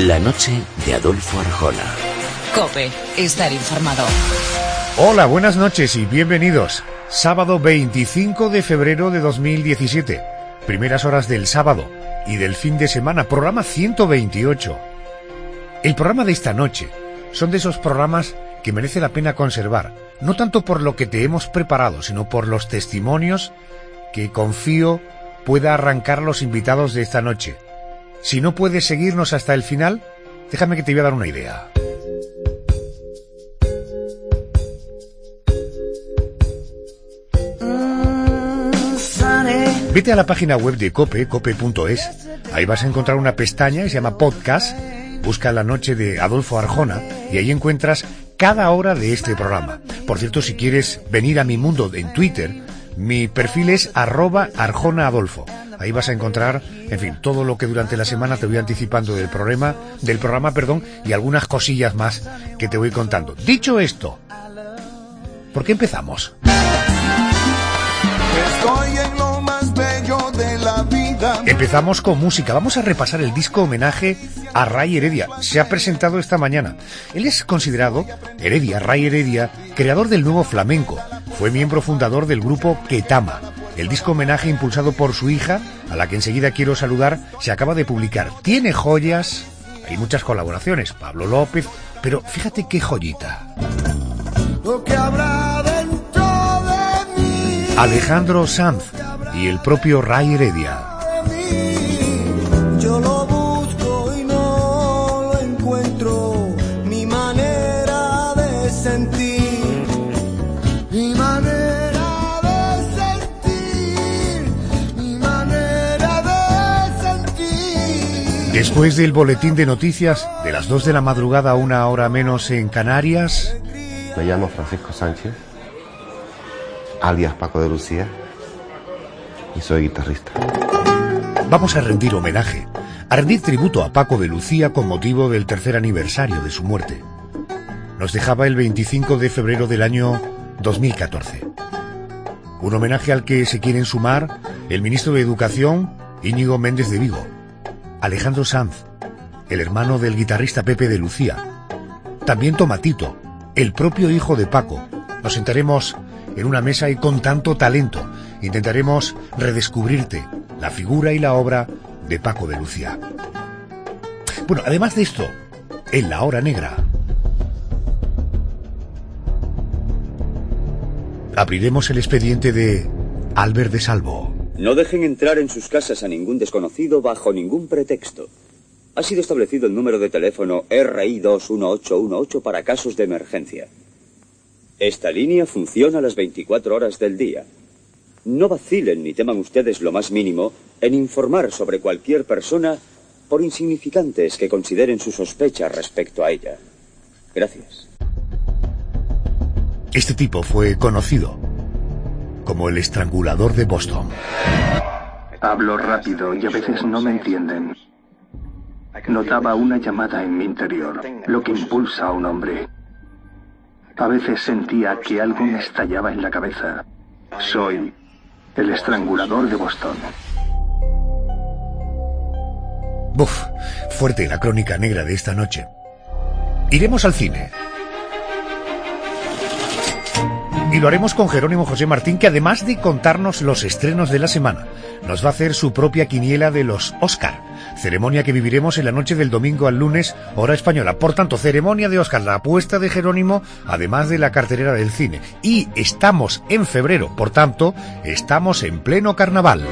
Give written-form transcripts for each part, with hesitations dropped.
La noche de Adolfo Arjona. COPE, estar informado. Hola, buenas noches y bienvenidos. Sábado 25 de febrero de 2017. Primeras horas del sábado y del fin de semana. Programa 128. El programa de esta noche son de esos programas que merece la pena conservar. No tanto por lo que te hemos preparado, sino por los testimonios que confío pueda arrancar los invitados de esta noche. Si no puedes seguirnos hasta el final, déjame que te voy a dar una idea. Vete a la página web de COPE, cope.es. Ahí vas a encontrar una pestaña que se llama Podcast. Busca La noche de Adolfo Arjona y ahí encuentras cada hora de este programa. Por cierto, si quieres venir a mi mundo en Twitter, mi perfil es @ArjonaAdolfo. Ahí vas a encontrar, en fin, todo lo que durante la semana te voy anticipando del programa, y algunas cosillas más que te voy contando. Dicho esto, ¿por qué empezamos? Estoy en lo más bello de la vida. Empezamos con música. Vamos a repasar el disco homenaje a Ray Heredia. Se ha presentado esta mañana. Él es considerado, Ray Heredia, creador del nuevo flamenco. Fue miembro fundador del grupo Ketama. El disco homenaje, impulsado por su hija, a la que enseguida quiero saludar, se acaba de publicar. Tiene joyas, hay muchas colaboraciones, Pablo López, pero fíjate qué joyita. Lo que habrá dentro de mí. Alejandro Sanz y el propio Ray Heredia. Yo lo busco y no lo encuentro. Mi manera de sentir. Mi manera Después del boletín de noticias de las 2 de la madrugada, 1 hora menos en Canarias. Me llamo Francisco Sánchez, alias Paco de Lucía, y soy guitarrista. Vamos a rendir homenaje, a rendir tributo a Paco de Lucía con motivo del 3er aniversario de su muerte. Nos dejaba el 25 de febrero del año 2014. Un homenaje al que se quieren sumar el ministro de Educación, Íñigo Méndez de Vigo, Alejandro Sanz, el hermano del guitarrista Pepe de Lucía, también Tomatito, el propio hijo de Paco. Nos sentaremos en una mesa y con tanto talento intentaremos redescubrirte la figura y la obra de Paco de Lucía. Bueno, además de esto, en la hora negra abriremos el expediente de Albert de Salvo. No dejen entrar en sus casas a ningún desconocido bajo ningún pretexto. Ha sido establecido el número de teléfono RI21818 para casos de emergencia. Esta línea funciona las 24 horas del día. No vacilen ni teman ustedes lo más mínimo en informar sobre cualquier persona por insignificantes que consideren sus sospechas respecto a ella. Gracias. Este tipo fue conocido como el estrangulador de Boston. Hablo rápido y a veces no me entienden. Notaba una llamada en mi interior, lo que impulsa a un hombre. A veces sentía que algo me estallaba en la cabeza. Soy el estrangulador de Boston. Buf, fuerte la crónica negra de esta noche. Iremos al cine. Y lo haremos con Jerónimo José Martín, que además de contarnos los estrenos de la semana, nos va a hacer su propia quiniela de los Oscar, ceremonia que viviremos en la noche del domingo al lunes, hora española. Por tanto, ceremonia de Oscar, la apuesta de Jerónimo, además de la cartelera del cine. Y estamos en febrero, por tanto, estamos en pleno carnaval.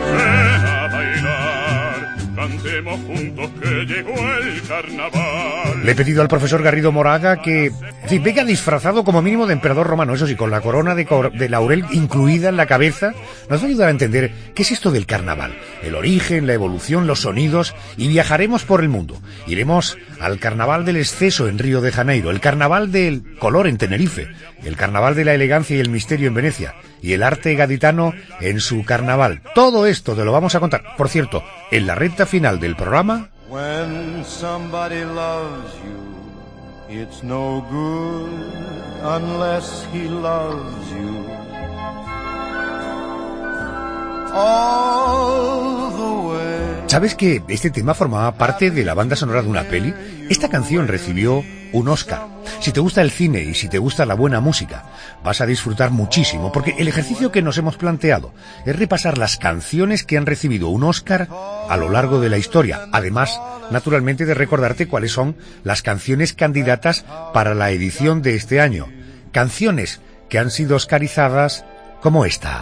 Cantemos juntos que llegó el carnaval. Le he pedido al profesor Garrido Moraga que, en fin, venga disfrazado como mínimo de emperador romano, eso sí, con la corona de laurel incluida en la cabeza. Nos va a ayudar a entender qué es esto del carnaval, el origen, la evolución, los sonidos, y viajaremos por el mundo. Iremos al carnaval del exceso en Río de Janeiro, el carnaval del color en Tenerife, el carnaval de la elegancia y el misterio en Venecia, y el arte gaditano en su carnaval. Todo esto te lo vamos a contar, por cierto, en la recta final del programa. When somebody loves you, it's no good unless he loves you. All the way. ¿Sabes que este tema formaba parte de la banda sonora de una peli? Esta canción recibió un Oscar. Si te gusta el cine y si te gusta la buena música, vas a disfrutar muchísimo, porque el ejercicio que nos hemos planteado es repasar las canciones que han recibido un Oscar a lo largo de la historia. Además, naturalmente, de recordarte cuáles son las canciones candidatas para la edición de este año. Canciones que han sido oscarizadas como esta.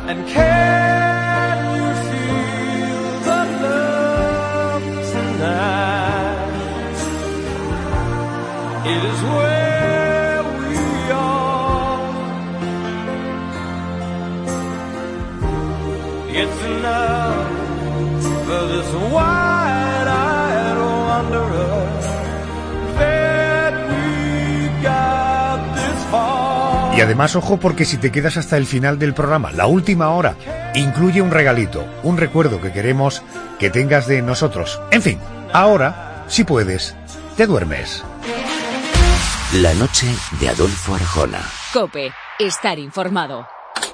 It is where we are. It's enough for this wide-eyed wanderer that we got this far. Y además, ojo, porque si te quedas hasta el final del programa, la última hora, incluye un regalito, un recuerdo que queremos que tengas de nosotros. En fin, ahora, si puedes, te duermes. La noche de Adolfo Arjona. COPE. Estar informado.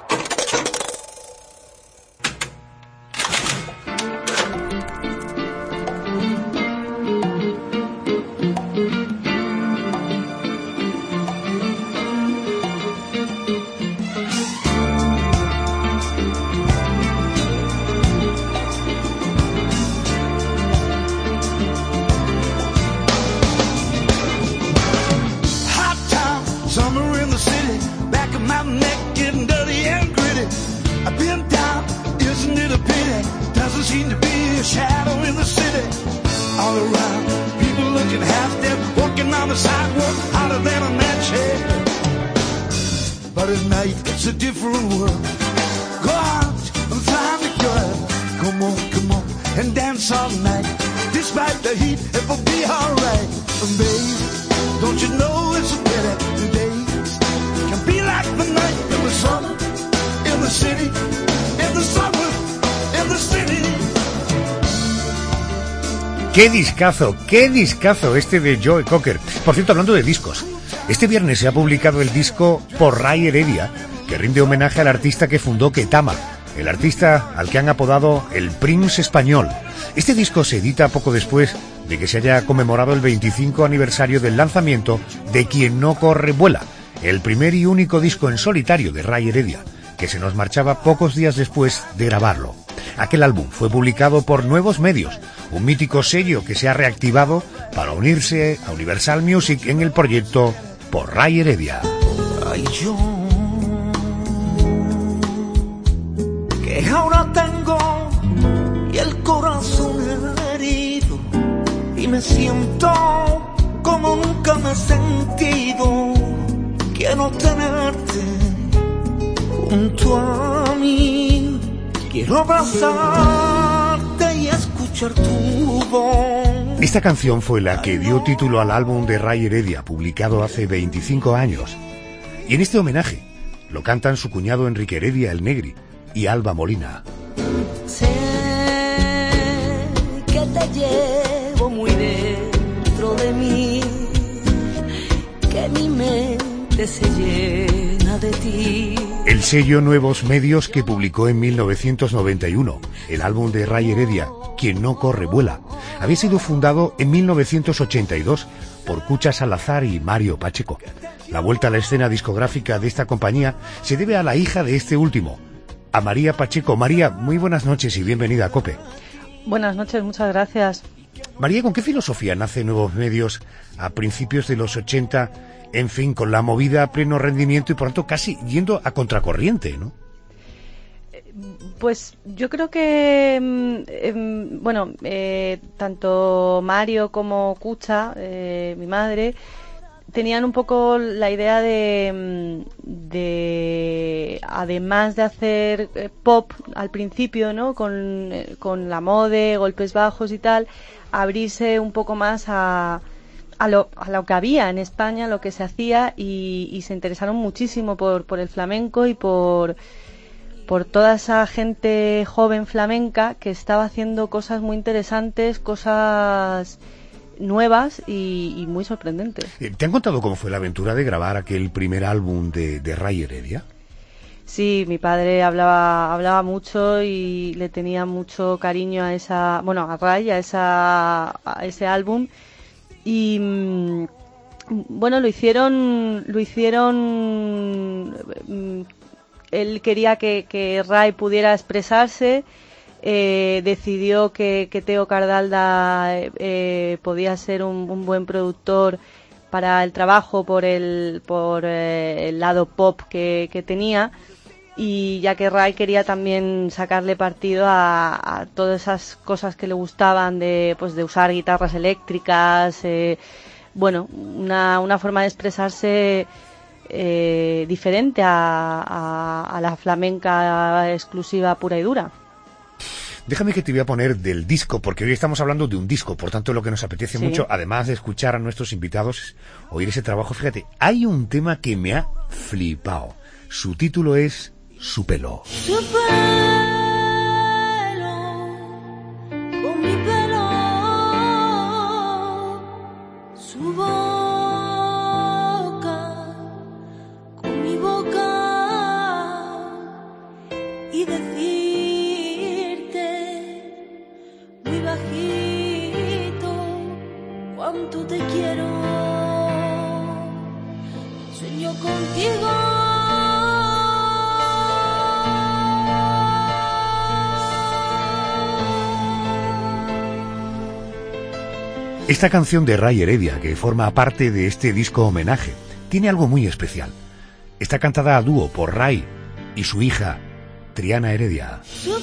¡Qué discazo este de Joe Cocker! Por cierto, hablando de discos, este viernes se ha publicado el disco por Ray Heredia, que rinde homenaje al artista que fundó Ketama, el artista al que han apodado el Prince español. Este disco se edita poco después de que se haya conmemorado el 25 aniversario del lanzamiento de Quien no corre vuela, el primer y único disco en solitario de Ray Heredia, que se nos marchaba pocos días después de grabarlo. Aquel álbum fue publicado por Nuevos Medios, un mítico sello que se ha reactivado para unirse a Universal Music en el proyecto por Ray Heredia. Ay, yo, que ahora tengo y el corazón herido y me siento como nunca me he sentido. Quiero tenerte junto a mí. Quiero abrazarte y escuchar tu voz. Esta canción fue la que dio título al álbum de Ray Heredia, publicado hace 25 años. Y en este homenaje lo cantan su cuñado Enrique Heredia, el Negri, y Alba Molina. Sé que te llevo muy dentro de mí, que mi mente se llena de ti. El sello Nuevos Medios, que publicó en 1991 el álbum de Ray Heredia, Quien no corre vuela, había sido fundado en 1982 por Cucha Salazar y Mario Pacheco. La vuelta a la escena discográfica de esta compañía se debe a la hija de este último, a María Pacheco. María, muy buenas noches y bienvenida a COPE. Buenas noches, muchas gracias. María, ¿con qué filosofía nace Nuevos Medios a principios de los 80? En fin, con la movida a pleno rendimiento y por tanto casi yendo a contracorriente, ¿no? Pues yo creo que, tanto Mario como Cucha, mi madre, tenían un poco la idea de además de hacer pop al principio, ¿no? Con la mode, golpes bajos y tal, abrirse un poco más a lo que había en España, lo que se hacía, y se interesaron muchísimo por el flamenco y por toda esa gente joven flamenca que estaba haciendo cosas muy interesantes, cosas nuevas y muy sorprendentes. ¿Te han contado cómo fue la aventura de grabar aquel primer álbum de Ray Heredia? Sí, mi padre hablaba mucho y le tenía mucho cariño a a Ray, a ese álbum. Y bueno, lo hicieron. Él quería que Ray pudiera expresarse. Decidió que Teo Cardalda podía ser un buen productor para el trabajo por el lado pop que tenía, y ya que Ray quería también sacarle partido a todas esas cosas que le gustaban de usar guitarras eléctricas, una forma de expresarse diferente a la flamenca exclusiva pura y dura. Déjame que te voy a poner del disco, porque hoy estamos hablando de un disco, por tanto lo que nos apetece mucho, además de escuchar a nuestros invitados, es oír ese trabajo. Fíjate, hay un tema que me ha flipado. Su título es Su pelo. Su pelo, con mi pelo, su boca, con mi boca, y muy bajito cuánto te quiero, sueño contigo. Esta canción de Ray Heredia, que forma parte de este disco homenaje, tiene algo muy especial. Está cantada a dúo por Ray y su hija Triana Heredia.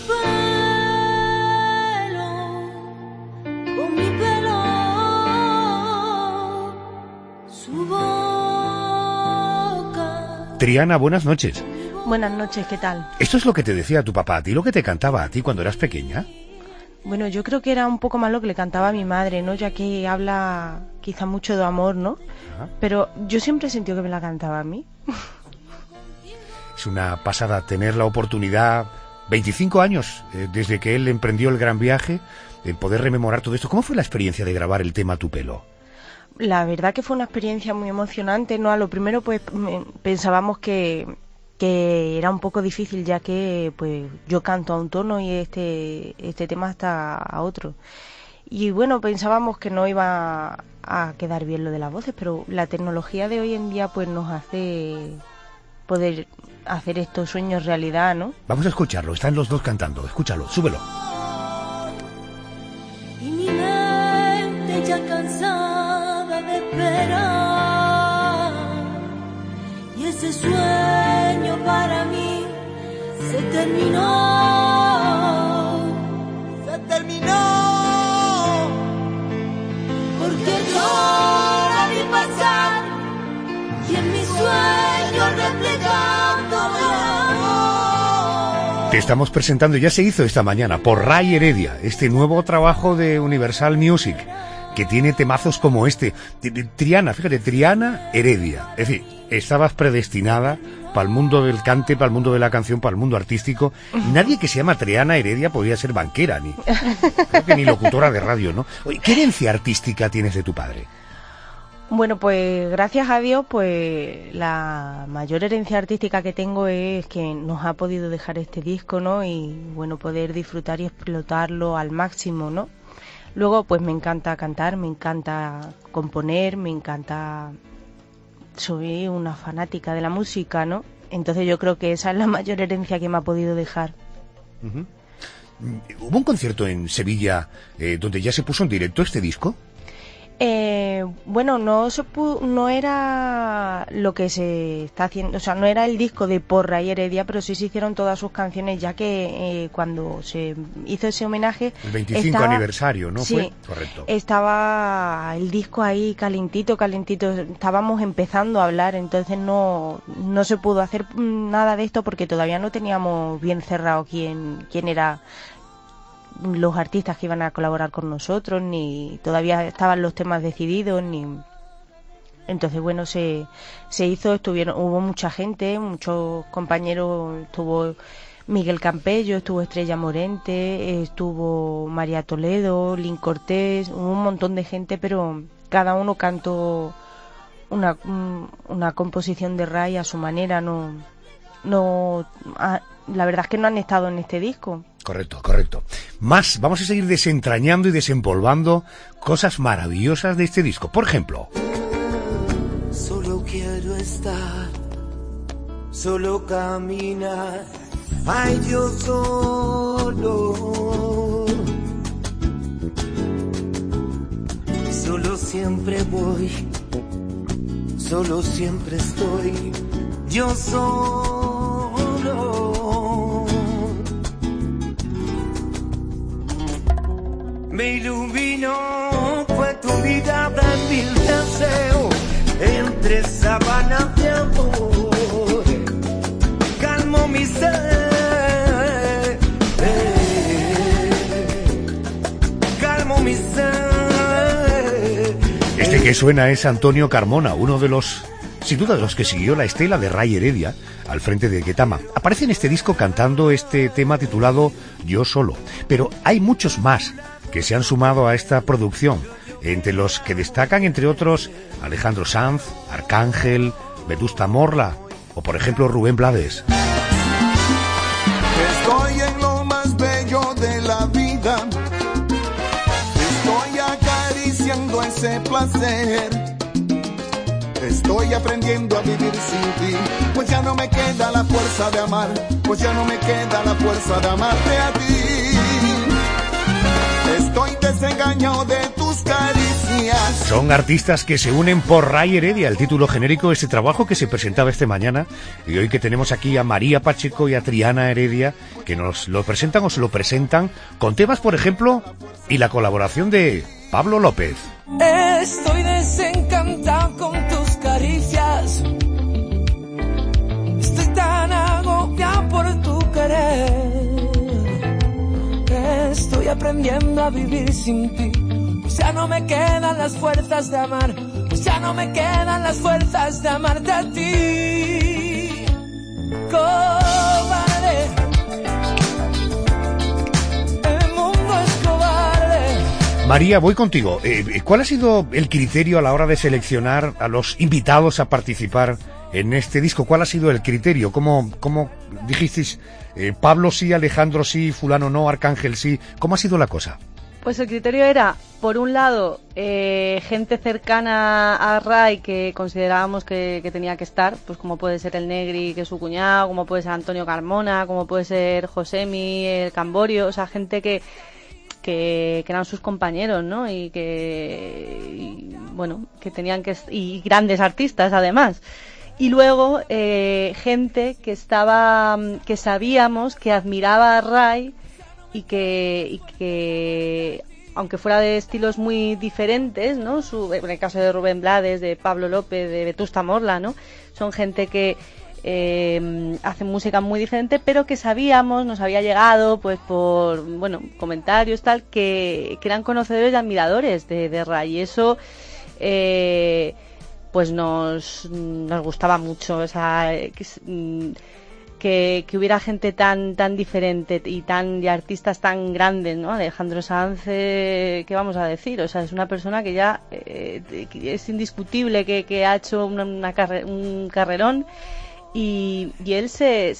Triana, buenas noches. Buenas noches, ¿qué tal? ¿Esto es lo que te decía tu papá a ti, lo que te cantaba a ti cuando eras pequeña? Bueno, yo creo que era un poco más lo que le cantaba a mi madre, ¿no? Ya que habla quizá mucho de amor, ¿no? Ajá. Pero yo siempre he sentido que me la cantaba a mí. Es una pasada tener la oportunidad, 25 años desde que él emprendió el gran viaje, de poder rememorar todo esto. ¿Cómo fue la experiencia de grabar el tema Tu pelo? La verdad que fue una experiencia muy emocionante, ¿no? A lo primero pues pensábamos que era un poco difícil, ya que pues yo canto a un tono y este tema está a otro. Y bueno, pensábamos que no iba a quedar bien lo de las voces, pero la tecnología de hoy en día pues nos hace poder hacer estos sueños realidad, ¿no? Vamos a escucharlo, están los dos cantando, escúchalo, súbelo. Y mi mente ya cansada de esperar, y ese sueño para mí se terminó, porque yo la vi pasar y en mi sueño replegándome. Te estamos presentando, ya se hizo esta mañana, por Ray Heredia, este nuevo trabajo de Universal Music, que tiene temazos como este. Triana, fíjate, Triana Heredia. Es decir, estabas predestinada para el mundo del cante, para el mundo de la canción, para el mundo artístico. Nadie que se llama Triana Heredia podría ser banquera, creo que ni locutora de radio, ¿no? Oye, ¿qué herencia artística tienes de tu padre? Bueno, pues gracias a Dios, pues la mayor herencia artística que tengo es que nos ha podido dejar este disco, ¿no? Y bueno, poder disfrutar y explotarlo al máximo, ¿no? Luego, pues me encanta cantar, me encanta componer, me encanta... Soy una fanática de la música, ¿no? Entonces yo creo que esa es la mayor herencia que me ha podido dejar. Uh-huh. ¿Hubo un concierto en Sevilla donde ya se puso en directo este disco? Bueno, no era lo que se está haciendo, o sea, no era el disco de por Ray Heredia, pero sí se hicieron todas sus canciones, ya que cuando se hizo ese homenaje... El 25 aniversario, ¿no? Sí, fue correcto. Estaba el disco ahí calentito, estábamos empezando a hablar, entonces no se pudo hacer nada de esto porque todavía no teníamos bien cerrado quién era los artistas que iban a colaborar con nosotros, ni todavía estaban los temas decididos, ni... Entonces bueno, se hizo, hubo mucha gente, muchos compañeros, estuvo Miguel Campello, estuvo Estrella Morente, estuvo María Toledo, Lin Cortés, hubo un montón de gente, pero cada uno cantó una composición de Ray a su manera, no la verdad es que no han estado en este disco. Correcto. Más, vamos a seguir desentrañando y desempolvando cosas maravillosas de este disco. Por ejemplo, solo quiero estar, solo caminar, ay, yo solo siempre voy, solo siempre estoy, yo solo. Me iluminó, fue tu mirada en mil deseos, entre sábanas de amor, calmo mi ser, calmo mi ser. Este que suena es Antonio Carmona, uno de los, sin duda, de los que siguió la estela de Ray Heredia al frente de Ketama. Aparece en este disco cantando este tema titulado Yo Solo, pero hay muchos más que se han sumado a esta producción, entre los que destacan, entre otros, Alejandro Sanz, Arcángel, Vetusta Morla o, por ejemplo, Rubén Blades. Estoy en lo más bello de la vida, estoy acariciando ese placer, estoy aprendiendo a vivir sin ti, pues ya no me queda la fuerza de amar, pues ya no me queda la fuerza de amarte a ti. Estoy desengañado de tus caricias. Son artistas que se unen por Ray Heredia, el título genérico de este trabajo que se presentaba esta mañana, y hoy que tenemos aquí a María Pacheco y a Triana Heredia, que nos lo presentan o se lo presentan con temas, por ejemplo, y la colaboración de Pablo López. Estoy desencantado con tus caricias, estoy tan agobiado por tu querer, estoy aprendiendo a vivir sin ti, pues ya no me quedan las fuerzas de amar, pues ya no me quedan las fuerzas de amarte a ti. Cobarde, el mundo es cobarde. María, voy contigo. ¿Cuál ha sido el criterio a la hora de seleccionar a los invitados a participar en este disco? ¿Cuál ha sido el criterio? ¿Cómo dijisteis? Pablo sí, Alejandro sí, fulano no, Arcángel sí. ¿Cómo ha sido la cosa? Pues el criterio era, por un lado, gente cercana a Ray que considerábamos que tenía que estar, pues como puede ser el Negri, que es su cuñado, como puede ser Antonio Carmona, como puede ser Josemi, el Camborio, o sea, gente que eran sus compañeros, ¿no? Bueno, que tenían que, y grandes artistas además. Y luego gente que sabíamos que admiraba a Ray y que aunque fuera de estilos muy diferentes, ¿no? En el caso de Rubén Blades, de Pablo López, de Vetusta Morla, ¿no? Son gente que hacen música muy diferente, pero que sabíamos, nos había llegado pues por comentarios tal, que eran conocedores y admiradores de Ray, y eso pues nos gustaba mucho, o sea, que hubiera gente tan diferente y artistas tan grandes, ¿no? Alejandro Sanz, ¿qué vamos a decir? O sea, es una persona que ya es indiscutible que ha hecho un carrerón, y él se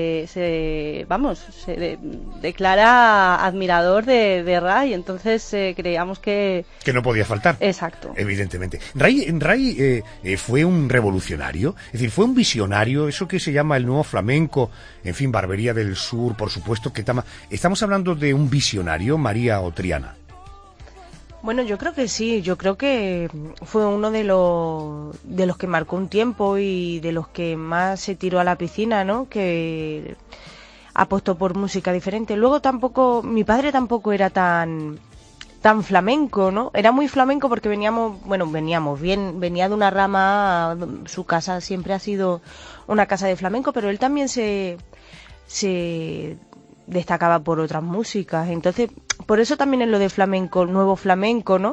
declara admirador de Ray, entonces creíamos que no podía faltar. Exacto. Evidentemente. Ray fue un revolucionario, es decir, fue un visionario, eso que se llama el nuevo flamenco, en fin, Barbería del Sur, por supuesto, que estamos hablando de un visionario, María o Triana. Bueno, yo creo que sí, yo creo que fue uno de los que marcó un tiempo y de los que más se tiró a la piscina, ¿no? Que apostó por música diferente. Luego mi padre tampoco era tan flamenco, ¿no? Era muy flamenco porque venía de una rama, su casa siempre ha sido una casa de flamenco, pero él también se destacaba por otras músicas, entonces por eso también es lo de flamenco, nuevo flamenco, ¿no?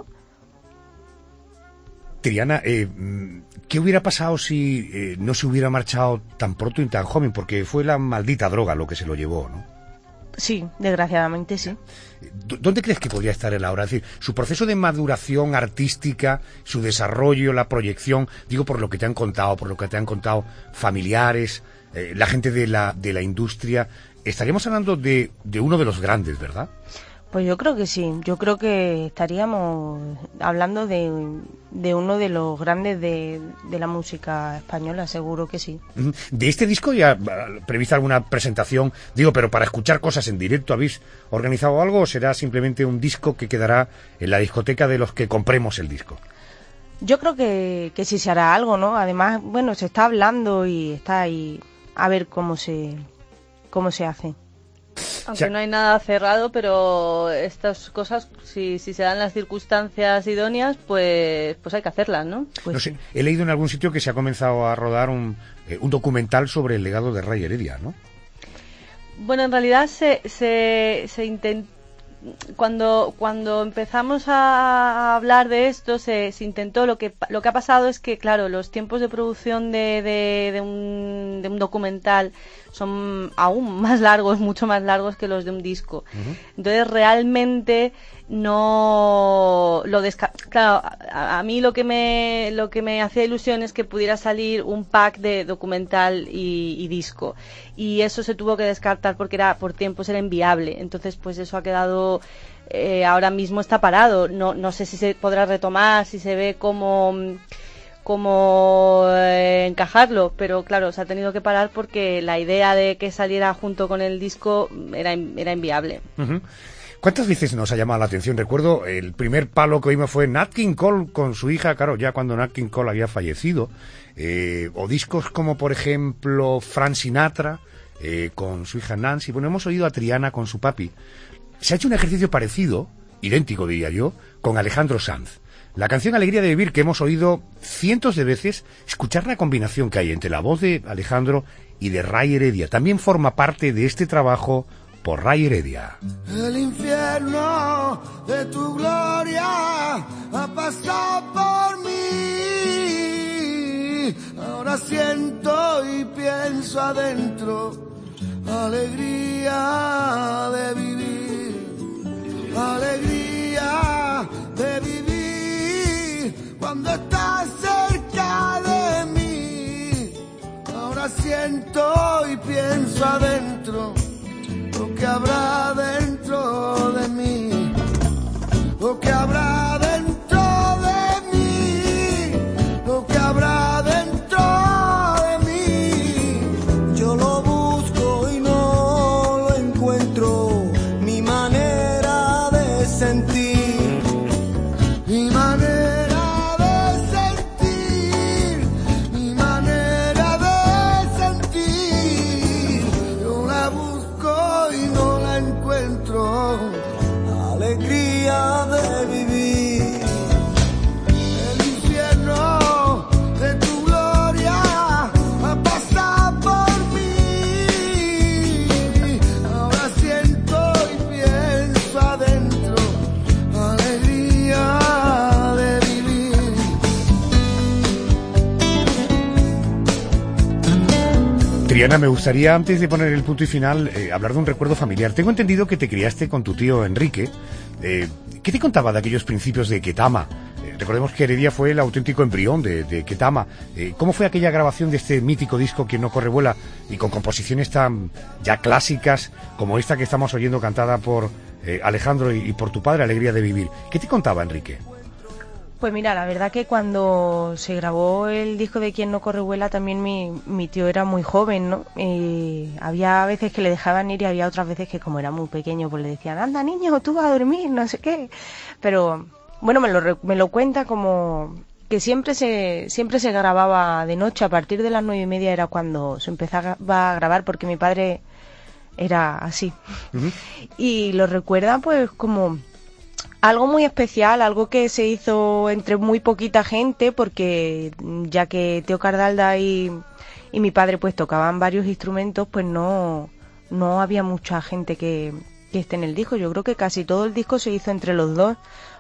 Triana, ¿qué hubiera pasado si no se hubiera marchado tan pronto y tan joven? Porque fue la maldita droga lo que se lo llevó, ¿no? Sí, desgraciadamente sí. ¿Dónde crees que podría estar él ahora? Es decir, su proceso de maduración artística, su desarrollo, la proyección, digo por lo que te han contado, familiares, la gente de la industria, estaríamos hablando de uno de los grandes, ¿verdad? Pues yo creo que sí, yo creo que estaríamos hablando de uno de los grandes de la música española, seguro que sí. De este disco ya prevista alguna presentación, digo, pero para escuchar cosas en directo, ¿habéis organizado algo o será simplemente un disco que quedará en la discoteca de los que compremos el disco? Yo creo que sí se hará algo, ¿no? Además, bueno, se está hablando y está ahí a ver cómo se hace. Aunque no hay nada cerrado, pero estas cosas, si se dan las circunstancias idóneas, pues hay que hacerlas, ¿no? Pues no sé, he leído en algún sitio que se ha comenzado a rodar un documental sobre el legado de Ray Heredia, ¿no? Bueno, en realidad se intentó. Cuando empezamos a hablar de esto se intentó, lo que ha pasado es que, claro, los tiempos de producción de un documental son aún más largos, mucho más largos que los de un disco. Entonces realmente no lo claro, a mí lo que me hacía ilusión es que pudiera salir un pack de documental y disco, y eso se tuvo que descartar porque por tiempos era inviable. Entonces pues eso ha quedado, ahora mismo está parado, no sé si se podrá retomar, si se ve cómo encajarlo, pero claro, se ha tenido que parar porque la idea de que saliera junto con el disco era inviable. ¿Cuántas veces nos ha llamado la atención? Recuerdo el primer palo que oímos fue Nat King Cole con su hija, claro, ya cuando Nat King Cole había fallecido, o discos como por ejemplo Frank Sinatra con su hija Nancy. Bueno, hemos oído a Triana con su papi. Se ha hecho un ejercicio parecido, idéntico diría yo, con Alejandro Sanz. La canción Alegría de Vivir, que hemos oído cientos de veces, escuchar la combinación que hay entre la voz de Alejandro y de Ray Heredia también forma parte de este trabajo por Ray Heredia. El infierno de tu gloria ha pasado por mí. Ahora siento y pienso adentro, alegría de vivir, alegría de vivir cuando estás cerca de mí. Ahora siento y pienso adentro lo que habrá dentro de mí, lo que habrá dentro de mí, lo que habrá dentro de mí. Yo lo busco y no lo encuentro, mi manera de sentir, mi manera de sentir, mi manera de sentir. Yo la busco y no la encuentro, alegría de vivir. El infierno de tu gloria ha pasado por mí. Ahora siento y pienso adentro, alegría de vivir. Triana, me gustaría, antes de poner el punto y final, hablar de un recuerdo familiar. Tengo entendido que te criaste con tu tío Enrique. ¿Qué te contaba de aquellos principios de Ketama? Recordemos que Heredia fue el auténtico embrión de Ketama. ¿Cómo fue aquella grabación de este mítico disco Quien no corre vuela, y con composiciones tan ya clásicas como esta que estamos oyendo cantada por Alejandro y por tu padre, Alegría de Vivir? ¿Qué te contaba Enrique? Pues mira, la verdad que cuando se grabó el disco de Quien no corre vuela también mi tío era muy joven, ¿no? Había veces que le dejaban ir y había otras veces que, como era muy pequeño, pues le decían, anda niño, tú vas a dormir, no sé qué. Pero bueno, me lo cuenta como que siempre se grababa de noche. A partir de las 9:30 era cuando se empezaba a grabar, porque mi padre era así. Y lo recuerda pues como algo muy especial, algo que se hizo entre muy poquita gente, porque ya que Teo Cardalda y mi padre pues tocaban varios instrumentos, pues no había mucha gente que esté en el disco. Yo creo que casi todo el disco se hizo entre los dos,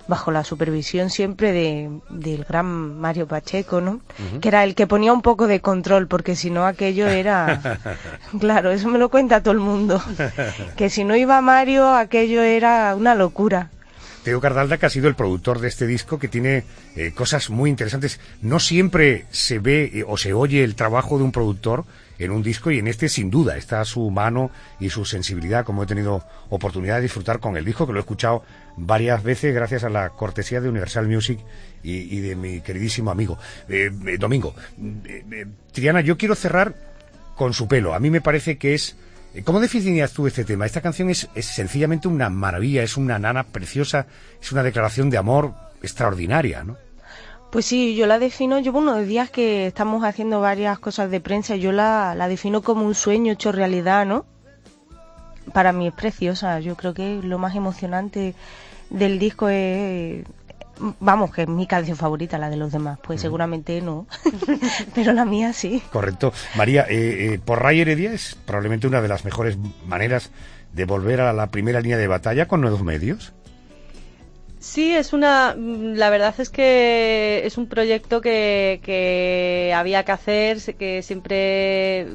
bajo la supervisión siempre del gran Mario Pacheco, ¿no? Que era el que ponía un poco de control, porque si no aquello era... Claro, eso me lo cuenta todo el mundo, que si no iba Mario aquello era una locura. Teo Cardalda, que ha sido el productor de este disco, que tiene cosas muy interesantes. No siempre se ve o se oye el trabajo de un productor en un disco, y en este sin duda está su mano y su sensibilidad, como he tenido oportunidad de disfrutar con el disco, que lo he escuchado varias veces gracias a la cortesía de Universal Music y de mi queridísimo amigo Domingo. Triana, yo quiero cerrar con Su pelo. A mí me parece que es... ¿Cómo definirías tú este tema? Esta canción es sencillamente una maravilla, es una nana preciosa, es una declaración de amor extraordinaria, ¿no? Pues sí, yo la defino, llevo unos días que estamos haciendo varias cosas de prensa, yo la defino como un sueño hecho realidad, ¿no? Para mí es preciosa, yo creo que lo más emocionante del disco es... Vamos, que es mi canción favorita, la de los demás, pues seguramente no, pero la mía sí. Correcto. María, por Ray Heredia es probablemente una de las mejores maneras de volver a la primera línea de batalla con nuevos medios. Sí, la verdad es que es un proyecto que había que hacer, que siempre,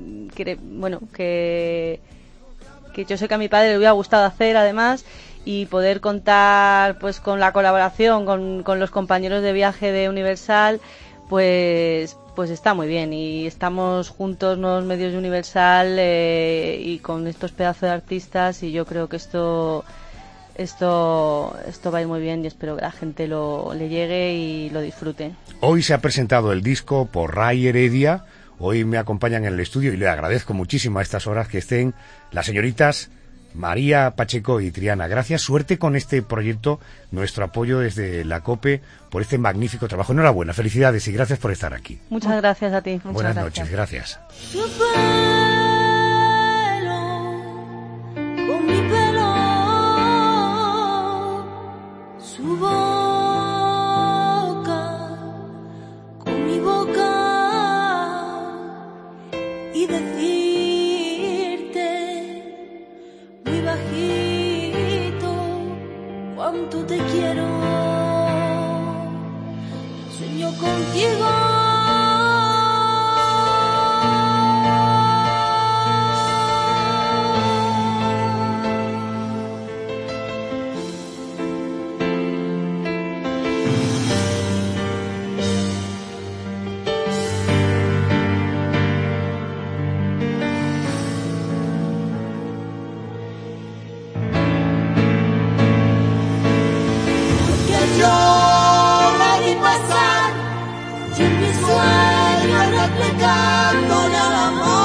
que yo sé que a mi padre le hubiera gustado hacer además, y poder contar pues con la colaboración con los compañeros de viaje de Universal, pues está muy bien, y estamos juntos nuevos medios de Universal y con estos pedazos de artistas, y yo creo que esto va a ir muy bien, y espero que la gente le llegue y lo disfrute. Hoy se ha presentado el disco por Ray Heredia, hoy me acompañan en el estudio y le agradezco muchísimo a estas horas que estén las señoritas María Pacheco y Triana. Gracias, suerte con este proyecto, nuestro apoyo desde la COPE por este magnífico trabajo. Enhorabuena, felicidades y gracias por estar aquí. Muchas gracias a ti. Buenas noches, gracias. Su pelo, con mi pelo, su boca, con mi boca, y decirte muy bajito cuánto te quiero. Sueño contigo. Replicándole al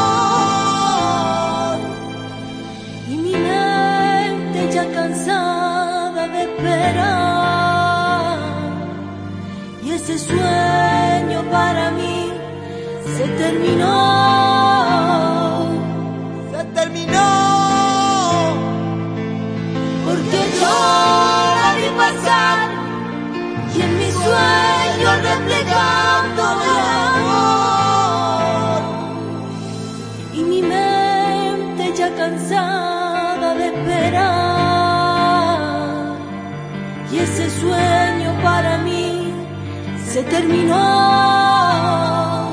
amor, y mi mente ya cansada de esperar, y ese sueño para mí se terminó, porque yo la vi pasar, y en mi sueño replicándole al amor. Cansada de esperar, y ese sueño para mí se terminó.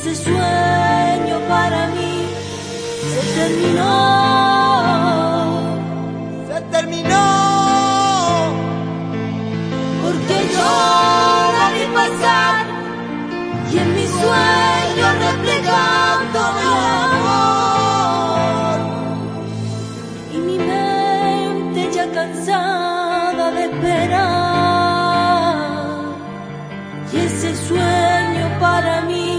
ese sueño para mí se terminó. Se terminó. Porque yo la vi pasar y en mi sueño reflejando mi amor. Y mi mente ya cansada de esperar. Y ese sueño para mí